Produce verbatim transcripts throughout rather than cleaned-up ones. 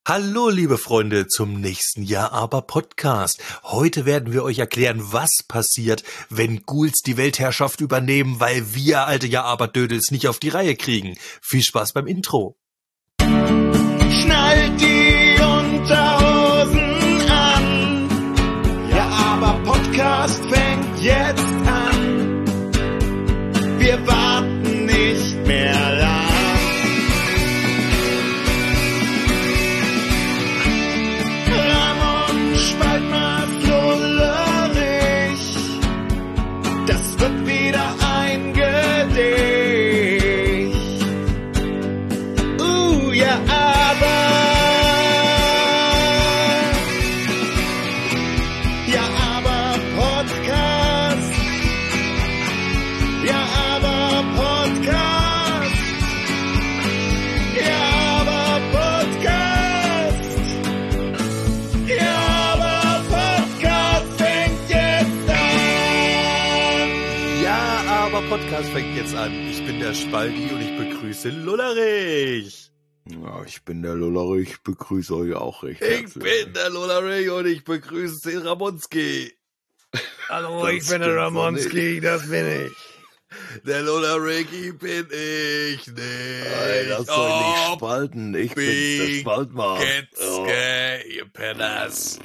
Hallo, liebe Freunde, zum nächsten Ja, aber Podcast. Heute werden wir euch erklären, was passiert, wenn Ghouls die Weltherrschaft übernehmen, weil wir alte Ja, aber Dödels nicht auf die Reihe kriegen. Viel Spaß beim Intro. Schnallt die Unterhosen an. Ja, aber Podcast fängt jetzt an. Wir warten nicht mehr lang. Das wird wieder ein Gedicht. Uh, ja, aber. Ja, aber Podcast. Ja, aber Podcast. Ja, aber Podcast. Ja, aber Podcast fängt jetzt an. Ja, aber Podcast fängt jetzt an. Ich bin der Spaldi und ich begrüße Lullerich. Ja, ich bin der Lullerich, ich begrüße euch auch recht herzlich. Ich bin der Lullerich und ich begrüße den Ramonski. Hallo, Das ich bin der stimmt Ramonski, das bin ich. Der Lullerich bin ich nicht. Ey, lass euch nicht spalten, ich bin's, der Big Spaltmann. Getzke, ihr Penners.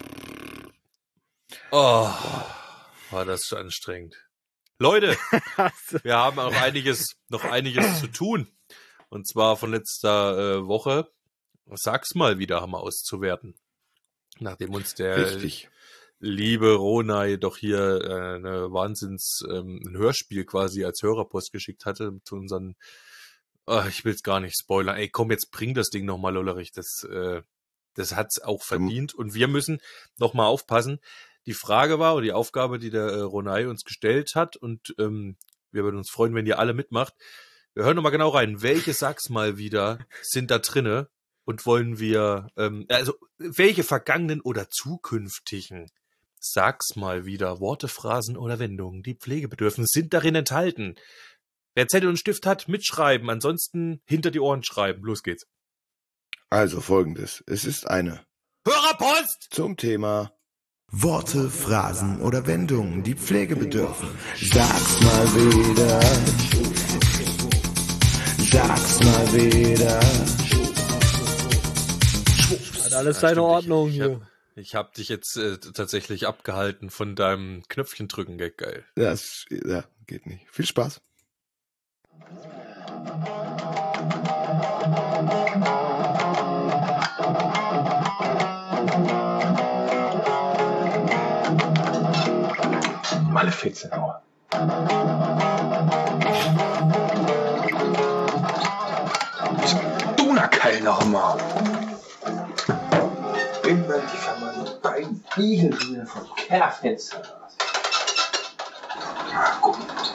Oh, war das so anstrengend. Leute, wir haben auch einiges, noch einiges zu tun. Und zwar von letzter äh, Woche, sag's mal wieder, haben wir auszuwerten. Nachdem uns der Richtig. liebe Ronay doch hier äh, eine Wahnsinns, ähm, ein Hörspiel quasi als Hörerpost geschickt hatte zu unseren, oh, ich will's gar nicht spoilern. Ey, komm, jetzt bring das Ding nochmal, Lollerich, das, äh, das hat's auch verdient. Und wir müssen nochmal aufpassen. Die Frage war, oder die Aufgabe, die der äh, Ronay uns gestellt hat, und ähm, wir würden uns freuen, wenn ihr alle mitmacht. Wir hören nochmal genau rein, welche Sag's mal wieder sind da drinne und wollen wir, ähm, also welche vergangenen oder zukünftigen Sag's mal wieder Worte, Phrasen oder Wendungen, die pflegebedürfen, sind darin enthalten. Wer Zettel und Stift hat, mitschreiben, ansonsten hinter die Ohren schreiben. Los geht's. Also folgendes, es ist eine Hörerpost! zum Thema Worte, Phrasen oder Wendungen, die Pflege bedürfen. Sag's mal wieder. Sag's mal wieder. Hat alles seine Ordnung ich, ich hier. hab, ich hab dich jetzt äh, tatsächlich abgehalten von deinem Knöpfchen drücken, Gag, geil. Das ja, geht nicht. Viel Spaß. Malefizenauer. Donnerkeil noch mal. Wenn man die vermannte beiden Biegelhühner vom Kellerfenster raus. Na gut.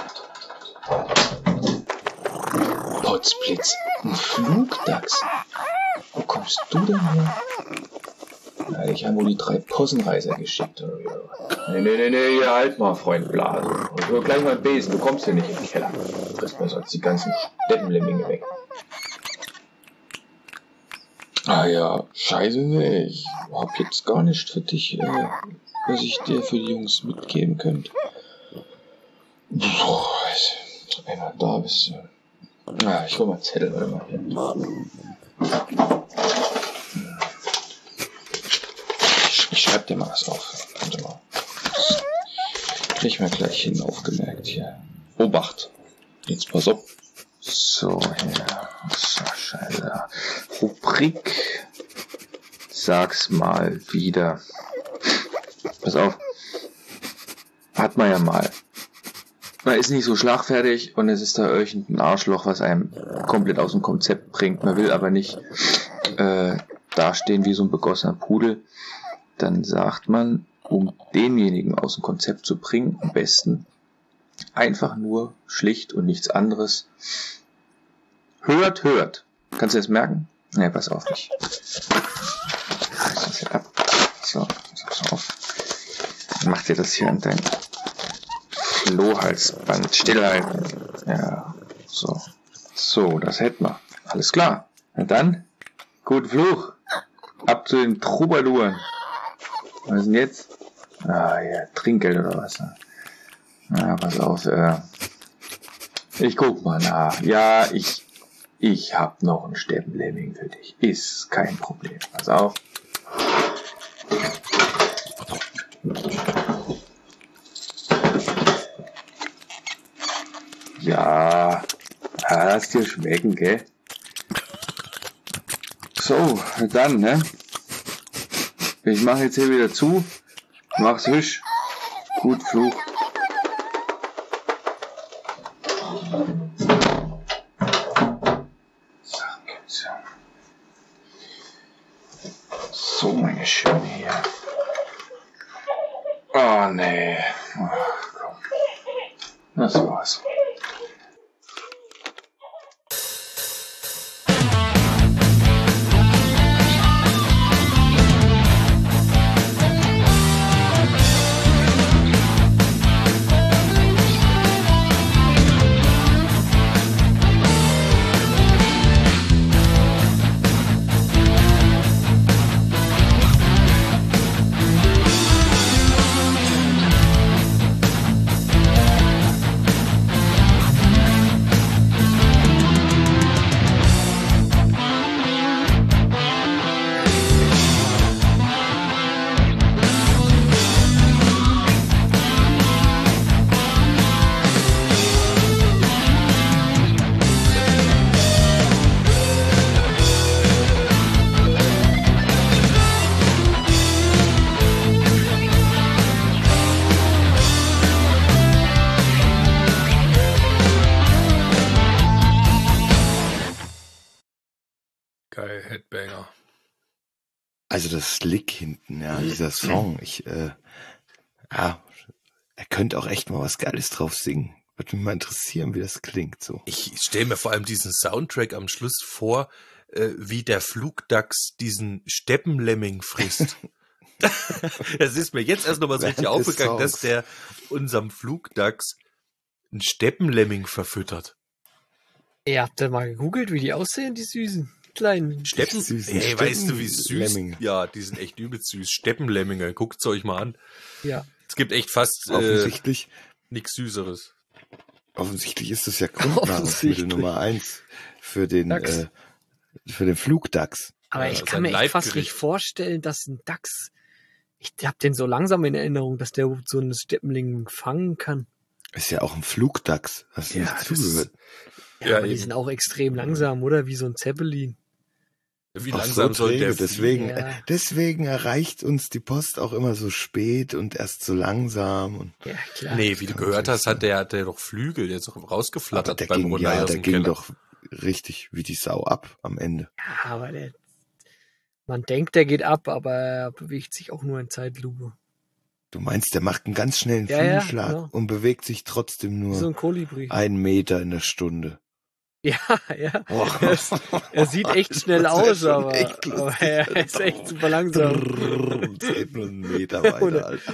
Potzblitz, ein Flugdachs. Wo kommst du denn her? Na, ich habe wohl die drei Possenreiser geschickt. Nee, nee, nee, nee, hier halt mal, Freund Blase. Und nur gleich mal einen Besen, du kommst hier nicht in den Keller. Du frisst mir sonst die ganzen Steppenlemminge weg. Ah ja, scheiße, nee, ich hab jetzt gar nicht für dich, äh, was ich dir für die Jungs mitgeben könnte. Puh, wenn du da bist. Äh, ah, ich hol mal Zettel, warte mal hier. Ich, ich schreib dir mal was auf. Warte mal. Das krieg ich mir gleich hin, aufgemerkt hier. Obacht. Jetzt pass auf. So, hier. So, scheiße. Rubrik. Sag's mal wieder. Pass auf. Hat man ja mal. Man ist nicht so schlagfertig und es ist da irgendein Arschloch, was einem komplett aus dem Konzept bringt. Man will aber nicht äh, dastehen wie so ein begossener Pudel. Dann sagt man, um denjenigen aus dem Konzept zu bringen, am besten einfach nur schlicht und nichts anderes. Hört, hört. Kannst du das merken? Ne, pass auf mich. So, pass auf. Dann macht ihr das hier an dein Flohhalsband stillhalten. Ja, so. So, das hätten wir. Alles klar. Na dann, guten Fluch. ab zu den Troubadouren. Was ist denn jetzt? Ah ja, Trinkgeld oder was? Na, pass auf. Äh, ich guck mal nach. Ja, ich ich hab noch einen Steppenlemming für dich. Ist kein Problem. Pass auf. Ja, lass dir schmecken, gell? So, dann, ne? Ich mache jetzt hier wieder zu. Mach's hüsch. Gut Fluch. So, so meine Schöne hier. Oh, nee. Ach, komm. Das war's. Geil, Headbanger. Also das Slick hinten, ja, dieser Song, ich, äh, ja, er könnte auch echt mal was Geiles drauf singen. Würde mich mal interessieren, wie das klingt so. Ich stelle mir vor allem diesen Soundtrack am Schluss vor, äh, wie der Flugdachs diesen Steppenlemming frisst. Es ist mir jetzt erst nochmal so richtig Während des aufgegangen, dass Songs. der unserem Flugdachs einen Steppenlemming verfüttert. Ihr habt da mal gegoogelt, wie die aussehen, die süßen kleinen. Steppen, süßen ey, weißt du, wie süß? Steppenlemminge. Ja, die sind echt übelst süß. Steppenlemminge, guckt's euch mal an. Ja. Es gibt echt fast äh, Offensichtlich, nichts Süßeres. offensichtlich ist das ja Grundnahrungsmittel Offensichtlich. Nummer eins für den, Dachs. äh, für den Flugdachs. Aber Ja, ich sein kann mir echt fast Leibgericht. nicht vorstellen, dass ein Dachs, ich hab den so langsam in Erinnerung, dass der so einen Steppenling fangen kann. Ist ja auch ein Flugdachs. Hast du Ja, nicht das zugehört? Ja, Ja, aber die eben. sind auch extrem langsam, oder? Wie so ein Zeppelin. Wie Auch langsam so soll träge, der deswegen, Ja. deswegen erreicht uns die Post auch immer so spät und erst so langsam. Und, Ja, klar. Nee, wie du kann gehört natürlich hast, hat der, hat der doch Flügel, der ist doch aber rausgeflattert der beim ging, Runter ja, aus der dem ging Keller. doch richtig wie die Sau ab am Ende. Ja, aber der, man denkt, der geht ab, aber er bewegt sich auch nur in Zeitlupe. Du meinst, der macht einen ganz schnellen Ja, ja, Flügelschlag genau. und bewegt sich trotzdem Wie nur so ein Kolibri. einen Meter in der Stunde. Ja, ja. Oh. Er, ist, er sieht echt schnell Das wär aus, schon aber, echt lustig, aber er ist echt super langsam. Und es geht nur einen Meter Oder- weiter, Alter.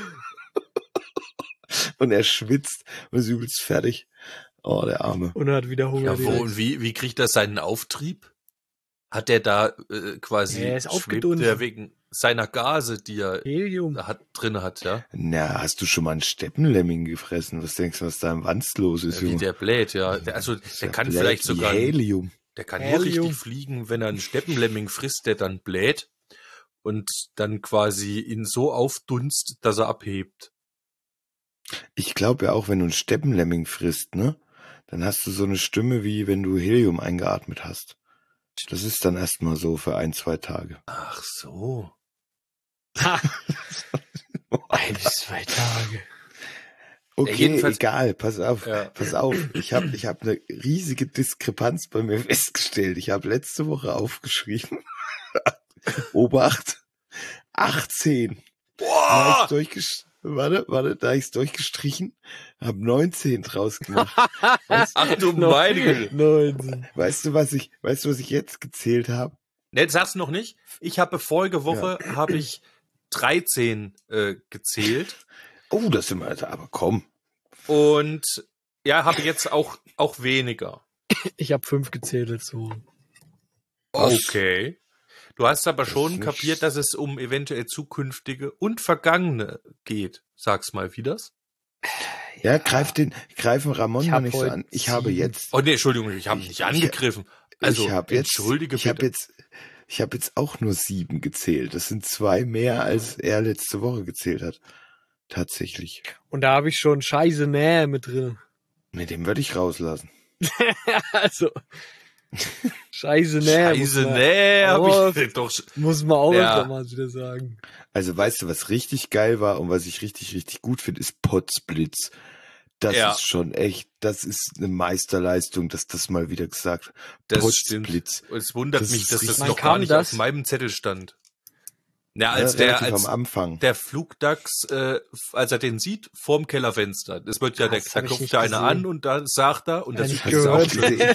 Und er schwitzt und ist übelst fertig. Oh, der Arme. Und er hat wieder Hunger. Ja, wo direkt. und wie, wie kriegt er seinen Auftrieb? Hat der da äh, quasi, Er ist schwebt aufgedunsen. der wegen seiner Gase, die er Helium. hat, drin hat, ja? Na, hast du schon mal einen Steppenlemming gefressen? Was denkst du, was da im Wanst los ist, Wie Junge? der bläht, ja. Der, also, Das ist der ja kann blöd vielleicht wie sogar, Helium. der kann nur Helium. richtig fliegen, wenn er einen Steppenlemming frisst, der dann bläht und dann quasi ihn so aufdunst, dass er abhebt. Ich glaube ja auch, wenn du einen Steppenlemming frisst, ne? Dann hast du so eine Stimme, wie wenn du Helium eingeatmet hast. Das ist dann erstmal so für ein, zwei Tage. Ach so. Ein bis zwei Tage. Okay, Ja, jedenfalls- egal, pass auf, Ja. pass auf. Ich habe ich hab eine riesige Diskrepanz bei mir festgestellt. Ich habe letzte Woche aufgeschrieben. Obacht, achtzehn. Da hab Boah! ich's durchgesch- warte, warte, da ich es durchgestrichen, habe neunzehn draus gemacht. Weißt, Ach du meine Güte. neunzehn. weißt du, was ich, weißt du, was ich jetzt gezählt habe? Ne, sag's noch nicht. Ich habe vorige Woche habe ich dreizehn äh, gezählt Oh, das sind wir, also, aber komm. und ja, habe jetzt auch auch weniger. Ich habe fünf gezählt dazu. Was? Okay. Du hast aber Das schon ist nicht- kapiert, dass es um eventuell zukünftige und vergangene geht. Sag's mal, wie das? Ja, greif den, greifen Ramon Ich mal hab nicht so heute an. Ich habe sieben. jetzt, Oh nee, Entschuldigung, ich habe Ich- nicht ich- angegriffen. Also, ich habe jetzt, entschuldige ich habe bitte. jetzt, ich habe jetzt auch nur sieben gezählt. Das sind zwei mehr, als er letzte Woche gezählt hat. Tatsächlich. Und da habe ich schon scheiße Nähe mit drin. Mit dem würde ich rauslassen. Also, scheiße Nähe. muss Scheiße, man- nee, hab Oh, ich doch. sch- Muss man auch Ja. öfter mal wieder sagen. Also weißt du, was richtig geil war und was ich richtig, richtig gut finde, ist Potzblitz. Das Ja. ist schon echt, das ist eine Meisterleistung, dass das mal wieder gesagt. Das stimmt. Potzblitz. Es wundert Das mich, ist dass das richtig- noch Wann gar kam nicht das? auf meinem Zettel stand. Ja, Ja, als der, relativ als am Anfang. der Flugdachs, äh, als er den sieht, vorm Kellerfenster. Das wird ja, Ah, der, das da hab ich klopft nicht da einer gesehen. an und da sagt er, und Ja, das nicht ist auch, gehört.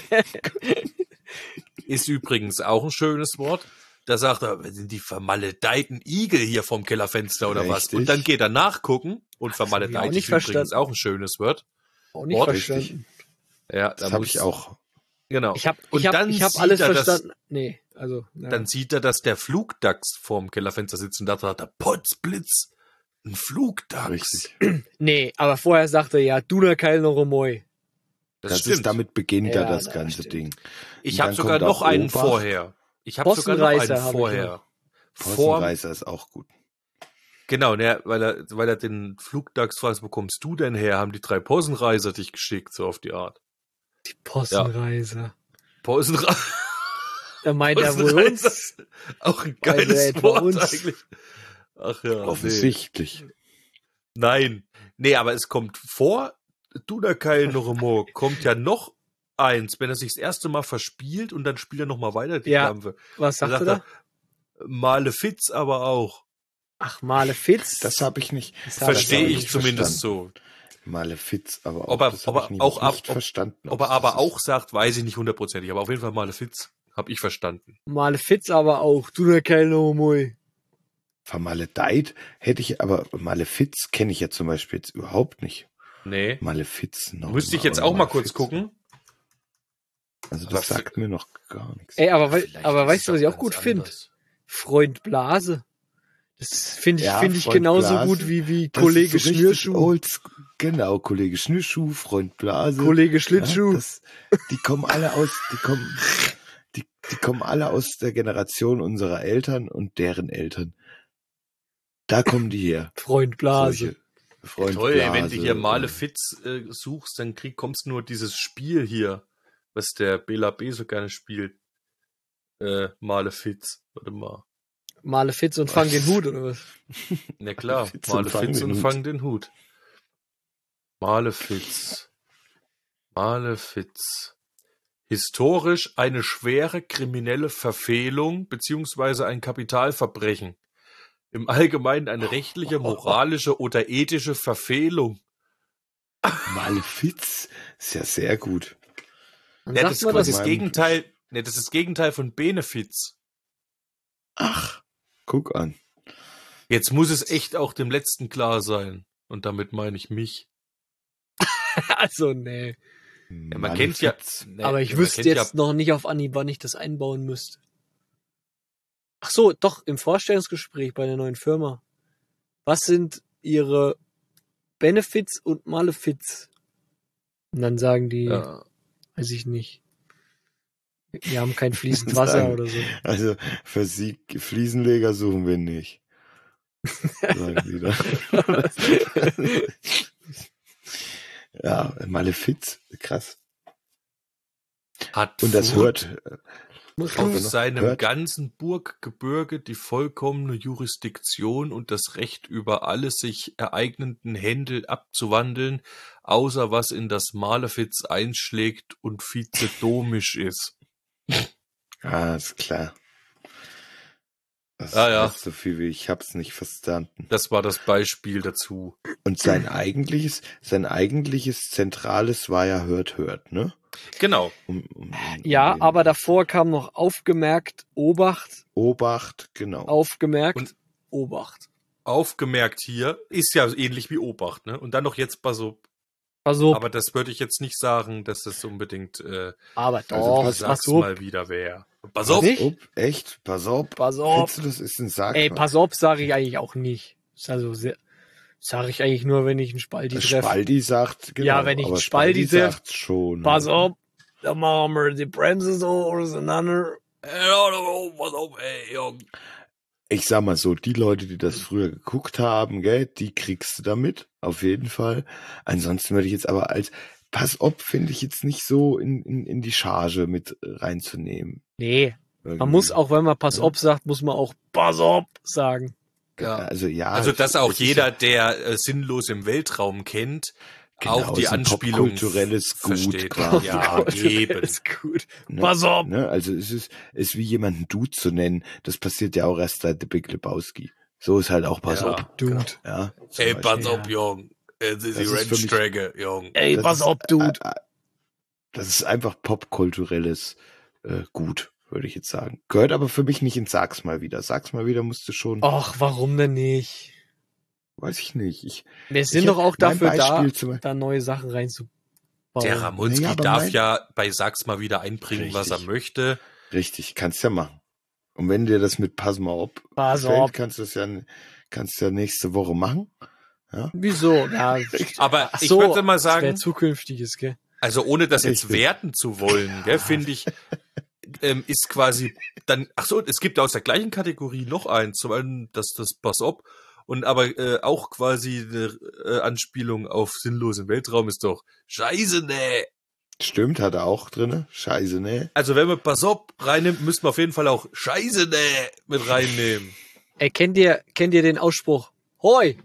ist übrigens auch ein schönes Wort. Da sagt er, sind die vermaledeiten Igel hier vorm Kellerfenster oder was? Richtig. Und dann geht er nachgucken und Das hab ich auch vermaledeit nicht ist übrigens verstanden. auch ein schönes Wort. Auch nicht Wort verstanden. Ja, Das da habe muss- ich auch. Genau. Ich habe Und ich hab, dann ich hab sieht alles er, dass- verstanden. Nee, also. Ja. Dann sieht er, dass der Flugdachs vorm Kellerfenster sitzt und da sagt er, Potzblitz, ein Flugdachs. Richtig. Nee, aber vorher sagte er ja, du na kein noch moi. Das, Das, stimmt. ist, damit beginnt Ja, ja das das ganze stimmt. Ding. ich Und habe dann sogar kommt noch auch einen Obacht. vorher. Ich habe sogar noch Possenreißer einen hab ich vorher. noch. Vor, Possenreißer ist auch gut. genau, ne, weil er, weil er den Flugdachs fragt, wo kommst du denn her? Haben die drei Possenreiser dich geschickt, so auf die Art. Die Possenreiser. Possenreiser. Da meint er wohl uns. Auch ein Also geiles etwa Wort uns. eigentlich. Ach ja. Nee. Offensichtlich. Nein. Nee, aber es kommt vor, Dunakeil Noremo kommt ja noch eins, wenn er sich das erste Mal verspielt und dann spielt er noch mal weiter die Ja. Klampfe. Was Dann sagt er sagt da? er, Malefiz aber auch. Ach, Malefiz. Das habe ich nicht. Das hab Verstehe hab ich nicht zumindest verstanden. so. Malefiz, aber auch, Ob er- das ob hab er ich nie- auch ab- nicht ob- verstanden. Ob er das aber ist. auch sagt, weiß ich nicht hundertprozentig. Aber auf jeden Fall Malefiz habe ich verstanden. Malefiz aber auch. Du na kein noch moi. Vermaledeit hätte ich, aber Malefiz kenne ich ja zum Beispiel jetzt überhaupt nicht. Nee. Malefiz noch. Müsste ich mal, jetzt oder auch mal kurz Malefiz. gucken. Also Aber das sagt mir noch gar nichts. Ey, aber, wei- Vielleicht aber ist weißt es du, was ich auch ganz gut finde? anders. Freund Blase. Das finde ich, Ja, finde ich Freund genauso Blase. gut wie, wie Das Kollege ist so richtig Schnürschuh. olds- Genau, Kollege Schnürschuh, Freund Blase. Kollege Schlittschuh. Ja, das, die kommen alle aus, die kommen, die, die kommen alle aus der Generation unserer Eltern und deren Eltern. Da kommen die her. Freund Blase. Solche Freund Toll, ey, wenn Blase du hier und- Malefiz äh, suchst, dann krieg, kommst nur dieses Spiel hier, was der Bela B so gerne spielt. Äh, Malefiz. Warte mal. Malefiz und fang den Hut, oder was? Na klar, Malefiz und Malefiz fang und den Hut. fang den Hut. Malefiz. Malefiz. Historisch eine schwere kriminelle Verfehlung beziehungsweise ein Kapitalverbrechen. Im Allgemeinen eine rechtliche, moralische oder ethische Verfehlung. Malefiz ist ja sehr gut. Dann Ja, sagt das ist man quasi das. das Gegenteil, ne, das ist das Gegenteil von Benefiz. Ach, guck an. Jetzt muss es echt auch dem Letzten klar sein. Und damit meine ich mich. Also, nee. Ja, man kennt ja, ne, Aber ich man wüsste kennt jetzt noch nicht auf Anhieb, wann ich das einbauen müsste. Ach so, doch, im Vorstellungsgespräch bei der neuen Firma. Was sind ihre Benefits und Malefiz? Und dann sagen die, Ja, weiß ich nicht. Wir haben kein fließend Wasser Sagen. oder so. Also für Sie Fliesenleger suchen wir nicht. Sagen die da. Ja, Malefiz, krass. hat Und das Furth hört, Musst auf du, seinem hört. ganzen Burggebirge die vollkommene Jurisdiktion und das Recht über alle sich ereignenden Händel abzuwandeln, außer was in das Malefiz einschlägt und vizedomisch ist. ah, ist klar. Das Ah, ja. heißt so viel wie ich hab's nicht verstanden. Das war das Beispiel dazu. Und sein eigentliches, sein eigentliches Zentrales war ja hört, hört, ne? Genau. Um, um, um, ja, um den aber davor kam noch aufgemerkt, Obacht, Obacht, genau. aufgemerkt, Und- Obacht. Aufgemerkt hier, ist ja ähnlich wie Obacht, ne? Und dann noch jetzt bei so Pass auf. Aber das würde ich jetzt nicht sagen, dass das unbedingt äh, Aber Also doch, pass- sag's pass auf. mal wieder wäre. Pass auf! Nicht? Ob, echt? Pass auf. Pass auf. Findest du, das ist ein Sag Ey, mal. pass auf, sage ich eigentlich auch nicht. Ist also sehr, sage ich eigentlich nur, wenn ich einen Spaldi treffe. Spaldi sagt, genau. Ja, wenn ich aber einen Spaldi sagt schon. Pass auf, da machen wir die Bremse so auseinander. Pass auf, ey, Jung. Ich sag mal so, die Leute, die das früher geguckt haben, gell, die kriegst du damit, auf jeden Fall. Ansonsten würde ich jetzt aber als Pass auf, finde ich jetzt nicht so in, in, in die Charge mit reinzunehmen. Nee, Irgendwie. man muss auch, wenn man Pass Ja. auf sagt, muss man auch Pass auf sagen. Ja. Also ja. Also, dass auch es ist jeder, der äh, sinnlos im Weltraum kennt, Genau, auch die ist ein Anspielung popkulturelles Gut versteht. quasi. Ja, eben. Ist gut. Ne? Pass auf. Ne? Also es ist, ist wie jemanden Dude zu nennen. Das passiert ja auch erst seit The Big Lebowski. So ist halt auch Pass Ja. auf. Dude. Ja, zum Ey, Beispiel. pass Ja. auf, Jung. Es ist die Das ist für mich- Rennstrecke, Jung. Ey, Das pass ist, auf, Dude. Äh, äh, das ist einfach popkulturelles äh, Gut, würde ich jetzt sagen. Gehört aber für mich nicht in Sag's mal wieder. Sag's mal wieder musste schon, Ach, warum denn nicht? weiß ich nicht. Ich, Wir sind ich doch hab- auch mein dafür da, Beispiel zum- da neue Sachen reinzubauen. Der Ramonski Naja, aber darf mein- ja bei Sag's mal wieder einbringen, was er Richtig. möchte. Richtig, kannst ja machen. Und wenn dir das mit Pass mal auf Pass gefällt, auf. kannst du das ja, kannst du ja nächste Woche machen. Ja? Wieso? Ja, Aber ach ich so, würde mal das wäre sagen, zukünftiges, gell? also ohne das jetzt Richtig. werten zu wollen, gell, finde ich, ähm, ist quasi dann, ach so, es gibt aus der gleichen Kategorie noch eins, zum einen das, das Pass auf, und aber äh, auch quasi eine äh, Anspielung auf sinnlosen Weltraum ist doch Scheiße, ne. Stimmt, hat er auch drinne. Scheiße, ne? Also wenn man Pass auf reinnimmt, müssten wir auf jeden Fall auch Scheiße, ne mit reinnehmen. Ey, kennt ihr, kennt ihr den Ausspruch? Hoi!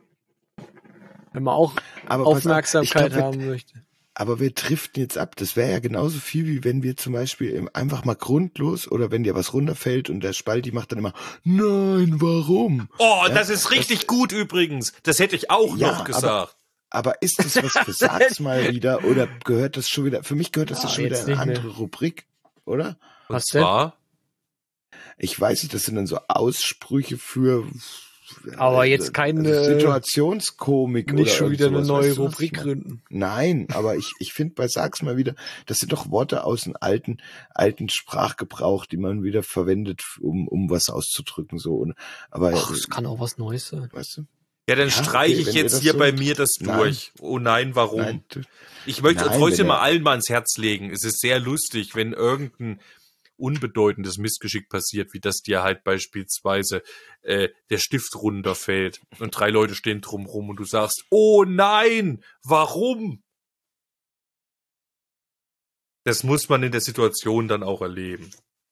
Wenn man auch Aber pass auf, Aufmerksamkeit ich glaub, haben möchte. Aber wir driften jetzt ab. Das wäre ja genauso viel, wie wenn wir zum Beispiel im- einfach mal grundlos oder wenn dir was runterfällt und der Spalti macht dann immer, nein, warum? Oh, Ja, das ist richtig gut übrigens. Das hätte ich auch Ja, noch aber- gesagt. Aber ist das was für Sag's mal wieder oder gehört das schon wieder, für mich gehört das Ah, ja schon wieder jetzt in eine nicht andere Rubrik, oder? Und Was denn? zwar, Ich weiß nicht, das sind dann so Aussprüche für Aber äh, jetzt keine- also Situationskomik Nicht oder schon irgend wieder eine sowas, neue weißt du, was ich Rubrik meine? gründen. Nein, aber ich, ich finde bei Sag's mal wieder, das sind doch Worte aus dem alten, alten Sprachgebrauch, die man wieder verwendet, um, um was auszudrücken, so. Und, aber, Ach, es kann auch was Neues sein. weißt du? ja, dann Ja, streiche okay, ich wenn wir jetzt das hier so- bei mir das Nein. durch. Oh nein, warum? Nein, du- Ich möchte Nein, es trotzdem wenn mal er- allen mal ans Herz legen. Es ist sehr lustig, wenn irgendein unbedeutendes Missgeschick passiert, wie das dir halt beispielsweise äh, der Stift runterfällt und drei Leute stehen drumrum und du sagst, oh nein, warum? Das muss man in der Situation dann auch erleben.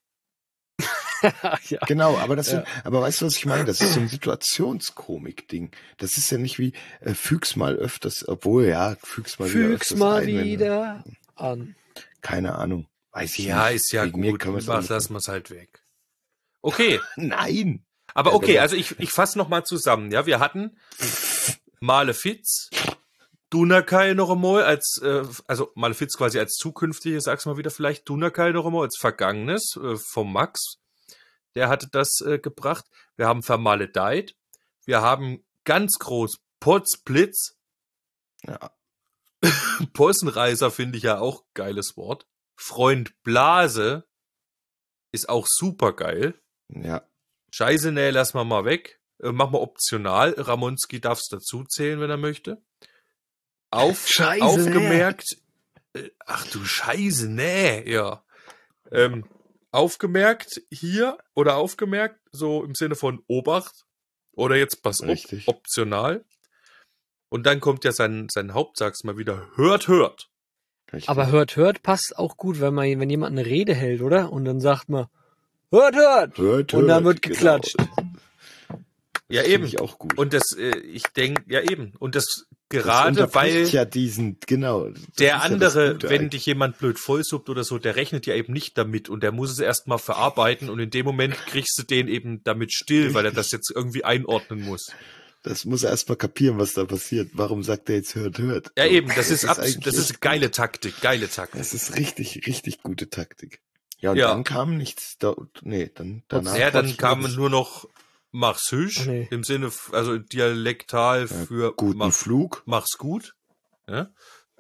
ja. Genau, aber das Ja. sind, aber weißt du, was ich meine? Das ist so ein Situationskomik-Ding. Das ist ja nicht wie, äh, füg's mal öfters, obwohl, ja, füg's mal wieder Füg's öfters mal ein, wenn- wieder an. Keine Ahnung. Weiß ich Ja, nicht. ist ja Wegen mir gut. können wir's Mach, auch nicht lassen wir es halt weg. Okay. Nein! Aber Ja, okay, genau. also ich, ich fasse noch mal zusammen. Ja, wir hatten Malefiz, Dunakai noch einmal als, äh, also Malefiz quasi als zukünftiges, sag's mal wieder vielleicht, Dunakai noch einmal als Vergangenes äh, vom Max. Der hatte das äh, gebracht. Wir haben Vermaledeit. Wir haben ganz groß Potzblitz. Ja. Possenreißer finde ich ja auch geiles Wort. Freund Blase ist auch super geil. Ja. Scheiße, nee, lass mal mal weg. Äh, mach mal optional. Ramonski darf es dazu zählen, wenn er möchte. Auf, Scheiße, aufgemerkt. Äh, ach du Scheiße, nee, ja. Ähm, aufgemerkt hier oder aufgemerkt, so im Sinne von Obacht. Oder jetzt pass auf, Richtig. optional. Und dann kommt ja sein, sein Hauptsatz mal wieder. Hört, hört. Richtig. Aber hört, hört passt auch gut, wenn man, wenn jemand eine Rede hält, oder? Und dann sagt man, hört, hört! hört, Und dann hört, wird geklatscht. Genau. Ja, Das eben. finde ich auch gut. Und das, äh, ich denke, ja eben. Und das das gerade, unterbricht weil ja diesen, genau. das ist der ja das andere, Gute wenn eigentlich. dich jemand blöd vollsuppt oder so, der rechnet ja eben nicht damit und der muss es erstmal verarbeiten und in dem Moment kriegst du den eben damit still, weil er das jetzt irgendwie einordnen muss. Das muss er erstmal kapieren, was da passiert. Warum sagt er jetzt hört, hört? Ja So, eben, das ist, abs eigentlich das ist echt geile gut. Taktik, geile Taktik. Das ist richtig, richtig gute Taktik. Ja, und Ja. dann kam nichts. Da, nee, dann danach. Ja, dann war's kam nichts. nur noch mach's hüsch, Ach nee. im Sinne, f- also dialektal Ja, für guten mach, Flug. mach's gut. Ja?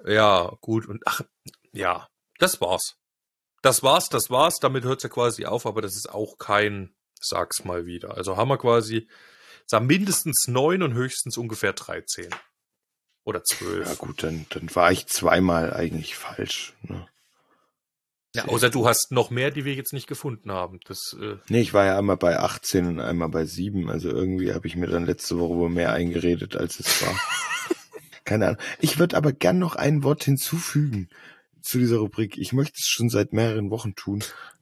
Ja, gut. Und ach, ja, das war's. Das war's, das war's. Damit hört's ja quasi auf, aber das ist auch kein, sag's mal wieder. Also haben wir quasi, sagen mindestens neun und höchstens ungefähr dreizehn. Oder zwölf. Ja gut, dann, dann war ich zweimal eigentlich falsch. Ne? Ja, außer du hast noch mehr, die wir jetzt nicht gefunden haben. Das, äh Nee, ich war ja einmal bei achtzehn und einmal bei sieben. Also irgendwie habe ich mir dann letzte Woche wohl mehr eingeredet, als es war. Keine Ahnung. Ich würde aber gern noch ein Wort hinzufügen zu dieser Rubrik. Ich möchte es schon seit mehreren Wochen tun.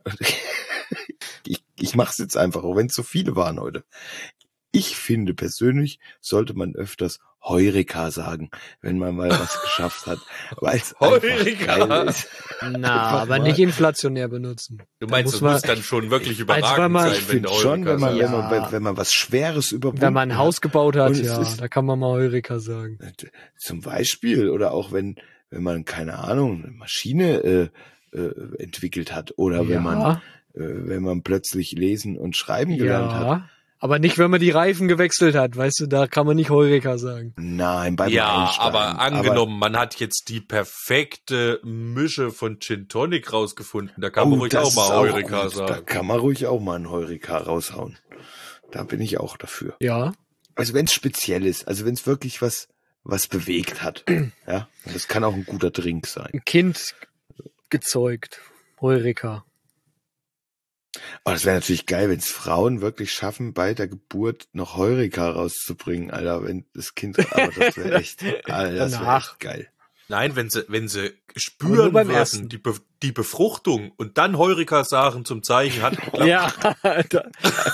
ich ich mache es jetzt einfach, auch wenn es so viele waren heute. Ich finde persönlich, sollte man öfters Heureka sagen, wenn man mal was geschafft hat. Weil es Heureka! geil ist. Na, aber nicht inflationär benutzen. Du meinst, muss du man- musst dann schon wirklich wenn überragend man- sein, Ich wenn du finde schon, wenn man, Ja. wenn, man, wenn, wenn man was Schweres überwunden Wenn man ein Haus gebaut hat, Und es ja, ist- da kann man mal Heureka sagen. Zum Beispiel, oder auch wenn, wenn man, keine Ahnung, eine Maschine äh, äh, entwickelt hat, oder wenn man, äh, wenn man plötzlich lesen und schreiben gelernt hat. ja, aber nicht, wenn man die Reifen gewechselt hat, weißt du, da kann man nicht Heureka sagen. Nein, beim Ja, Einsteigen. aber angenommen, man hat jetzt die perfekte Mische von Gin Tonic rausgefunden. Da kann man ruhig Oh, das auch mal ist Heureka gut. Da sagen. kann man ruhig auch mal einen Heureka raushauen. Da bin ich auch dafür. Ja, Also wenn es speziell ist, also wenn es wirklich was, was bewegt hat. Ja, und das kann auch ein guter Drink sein. ein Kind gezeugt. Heureka. Aber das wäre natürlich geil, wenn es Frauen wirklich schaffen, bei der Geburt noch Heureka rauszubringen, Alter, wenn das Kind, aber das wäre echt, Alter, das wäre Danach. echt geil. Nein, wenn sie, wenn sie Aber nur spüren beim würden, ersten. die, Be die Befruchtung und dann Heureka sagen zum Zeichen hat geklappt. Ja, da,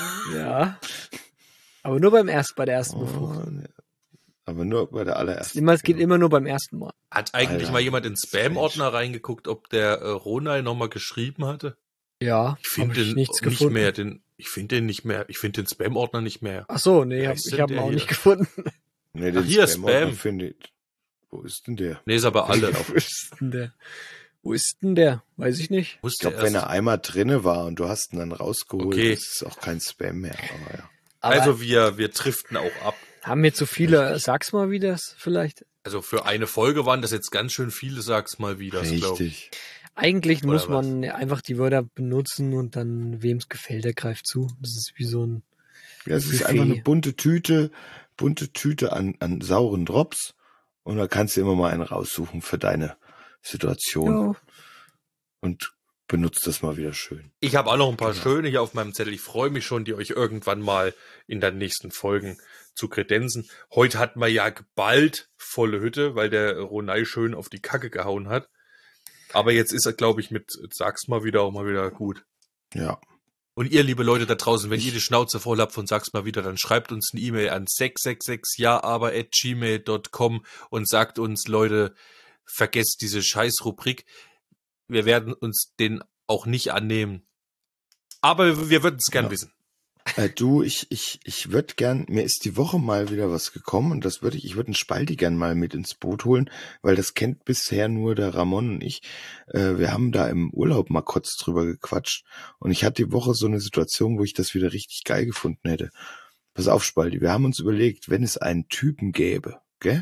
ja. Aber nur beim ersten, bei der ersten Befruchtung. Oh, aber nur bei der allerersten. Immer, es geht immer nur beim ersten Mal. Hat eigentlich Alter, mal jemand in den Spam-Ordner reingeguckt, ob der äh, Ronay nochmal geschrieben hatte? Ja, Ich finde hab ich den nichts nicht gefunden. mehr. Den, ich finde den nicht mehr. Ich finde den Spam-Ordner nicht mehr. Ach so, nee, Wer hab, ist ich denn habe ihn der auch hier? nicht gefunden. Nee, Ach, hier, Spam-Ordner Spam. finde ich. Wo ist denn der? Nee, ist aber alle. Wo ist denn der? Wo ist denn der? Weiß ich nicht. Ich Musste glaube, wenn erst, er einmal drinne war und du hast ihn dann rausgeholt, Okay. ist es auch kein Spam mehr. Aber ja. Aber also wir, wir driften auch ab. haben wir zu viele, sag's mal wie das vielleicht. Also für eine Folge waren das jetzt ganz schön viele, sag's mal wieder. glaub ich. Richtig. Eigentlich Oder muss was? man einfach die Wörter benutzen und dann, wem's gefällt, der greift zu. Das ist wie so ein, Ja, es ist Buffet. einfach eine bunte Tüte, bunte Tüte an, an sauren Drops. Und da kannst du immer mal einen raussuchen für deine Situation. ja, Und benutzt das mal wieder schön. Ich habe auch noch ein paar Genau. schöne hier auf meinem Zettel. Ich freue mich schon, die euch irgendwann mal in den nächsten Folgen zu kredenzen. Heute hatten wir ja geballt volle Hütte, weil der Ronay schön auf die Kacke gehauen hat. Aber jetzt ist er, glaube ich, mit Sag's mal wieder auch mal wieder gut. Ja. Und ihr, liebe Leute da draußen, wenn ihr die Schnauze voll habt von Sag's mal wieder, dann schreibt uns eine E-Mail an sechs sechs sechs ja aber at gmail dot com und sagt uns, Leute, vergesst diese scheiß Rubrik. Wir werden uns den auch nicht annehmen. Aber wir würden es gern Ja. wissen. Äh, du, ich, ich, ich würde gern, mir ist die Woche mal wieder was gekommen und das würde ich, ich würde einen Spalti gern mal mit ins Boot holen, weil das kennt bisher nur der Ramon und ich. Äh, wir haben da im Urlaub mal kurz drüber gequatscht und ich hatte die Woche so eine Situation, wo ich das wieder richtig geil gefunden hätte. Pass auf, Spalti, wir haben uns überlegt, wenn es einen Typen gäbe, gell,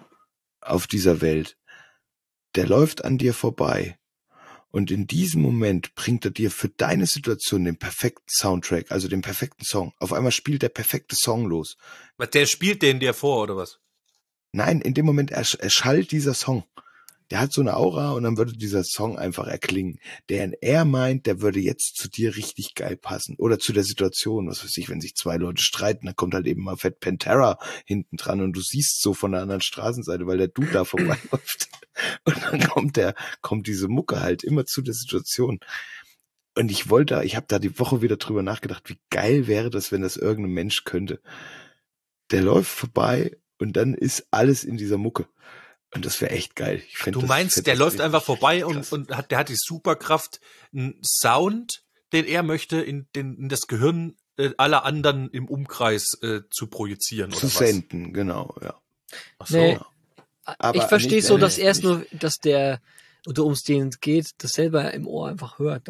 auf dieser Welt, der läuft an dir vorbei. Und in diesem Moment bringt er dir für deine Situation den perfekten Soundtrack, also den perfekten Song. Auf einmal spielt der perfekte Song los. Was, der spielt den dir vor, oder was? Nein, in dem Moment ersch- erschallt dieser Song. Der hat so eine Aura und dann würde dieser Song einfach erklingen. Der er meint, der würde jetzt zu dir richtig geil passen. Oder zu der Situation, was weiß ich, wenn sich zwei Leute streiten, dann kommt halt eben mal Fat Pantera hinten dran und du siehst so von der anderen Straßenseite, weil der Dude da vorbeiläuft. Und dann kommt der, kommt diese Mucke halt immer zu der Situation. Und ich wollte, ich habe da die Woche wieder drüber nachgedacht, wie geil wäre das, wenn das irgendein Mensch könnte. Der läuft vorbei und dann ist alles in dieser Mucke. Und das wäre echt geil. Ich fänd Du das, meinst, fänd der das läuft richtig einfach vorbei und, krass. und hat, der hat die Superkraft, einen Sound, den er möchte, in, den, in das Gehirn äh, aller anderen im Umkreis äh, zu projizieren, oder zu was? senden, genau, ja. Ach so. Nee. Aber ich verstehe nicht- so, nee, dass er es nicht- nur, dass der, oder ums den es geht, das selber im Ohr einfach hört dann.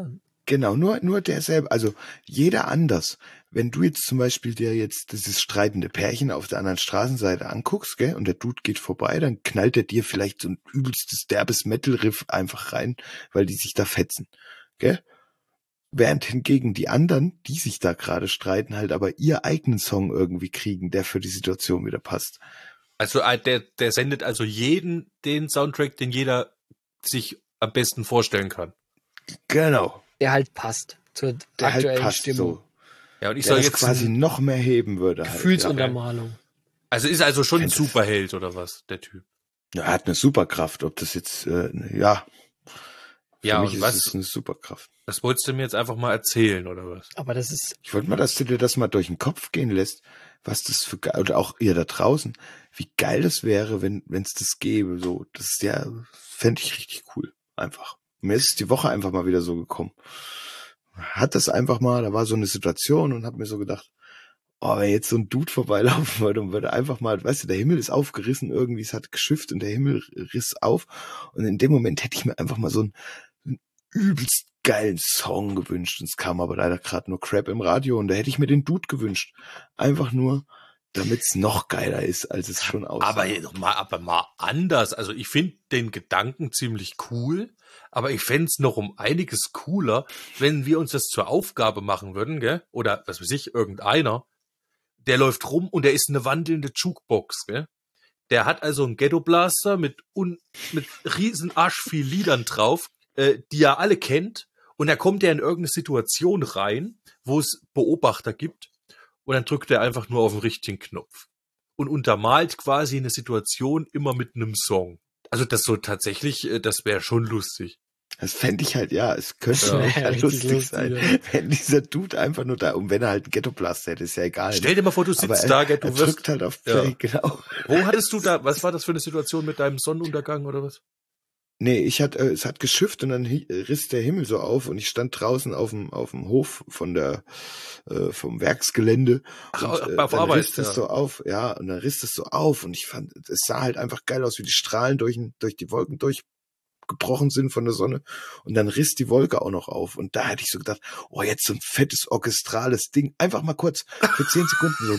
Genau, nur, nur derselbe, also jeder anders. Wenn du jetzt zum Beispiel dir jetzt dieses streitende Pärchen auf der anderen Straßenseite anguckst, gell, und der Dude geht vorbei, dann knallt er dir vielleicht so ein übelstes, derbes Metal-Riff einfach rein, weil die sich da fetzen, gell? Während hingegen die anderen, die sich da gerade streiten, halt aber ihr eigenen Song irgendwie kriegen, der für die Situation wieder passt. Also äh, der, der sendet also jeden den Soundtrack, den jeder sich am besten vorstellen kann. Genau. Der halt passt zur Der halt aktuellen passt Stimmung. so. Ja, und ich Der soll das jetzt quasi ein, noch mehr heben würde. Halt, Gefühlsuntermalung. also ist also schon ein Kennt das. Superheld oder was, der Typ. ja. Er hat eine Superkraft, ob das jetzt, äh, ja. Für Ja, mich und ist was, es eine Superkraft. das wolltest du mir jetzt einfach mal erzählen, oder was? Aber das ist, Ich wollte mal, dass du dir das mal durch den Kopf gehen lässt, was das für geil, oder auch ihr da draußen, wie geil das wäre, wenn es das gäbe. So, das ist ja, fände ich richtig cool. Einfach. Mir ist es die Woche einfach mal wieder so gekommen. Hat das einfach mal, da war so eine Situation und hab mir so gedacht, oh, wenn jetzt so ein Dude vorbeilaufen würde und würde einfach mal, weißt du, der Himmel ist aufgerissen, irgendwie, es hat geschifft und der Himmel riss auf. Und in dem Moment hätte ich mir einfach mal so einen, einen übelst geilen Song gewünscht. Und es kam aber leider gerade nur Crap im Radio und da hätte ich mir den Dude gewünscht. Einfach nur, damit es noch geiler ist, als es schon aussieht. Aber jetzt mal, aber mal anders. Also ich finde den Gedanken ziemlich cool, aber ich fände es noch um einiges cooler, wenn wir uns das zur Aufgabe machen würden, gell? Oder was weiß ich, irgendeiner, der läuft rum und der ist eine wandelnde Jukebox, gell? Der hat also einen Ghetto-Blaster mit, un, mit riesen Arsch viel Liedern drauf, äh, die er alle kennt. Und da kommt er in irgendeine Situation rein, wo es Beobachter gibt. Und dann drückt er einfach nur auf den richtigen Knopf. Und untermalt quasi eine Situation immer mit einem Song. Also das so tatsächlich, äh, das wäre schon lustig. Das fände ich halt, ja, es könnte Ja, mega richtig lustig, lustig, sein, ja. wenn dieser Dude einfach nur da, und wenn er halt einen Ghetto-Blaster hätte, ist ja egal. Stell dir mal vor, du sitzt Aber er, da, gell, du er wirst, drückt halt auf Ja. Play, genau. wo hattest du da, was war das für eine Situation mit deinem Sonnenuntergang oder was? Nee, ich hatte, äh, es hat geschifft und dann hi- riss der Himmel so auf und ich stand draußen auf dem, auf dem Hof von der, äh, vom Werksgelände. Ach, und, auf äh, Arbeit, dann riss das ja. so auf, ja, und dann riss das so auf und ich fand, es sah halt einfach geil aus, wie die Strahlen durch, durch die Wolken durchgebrochen sind von der Sonne und dann riss die Wolke auch noch auf und da hätte ich so gedacht, oh, jetzt so ein fettes orchestrales Ding, einfach mal kurz für zehn Sekunden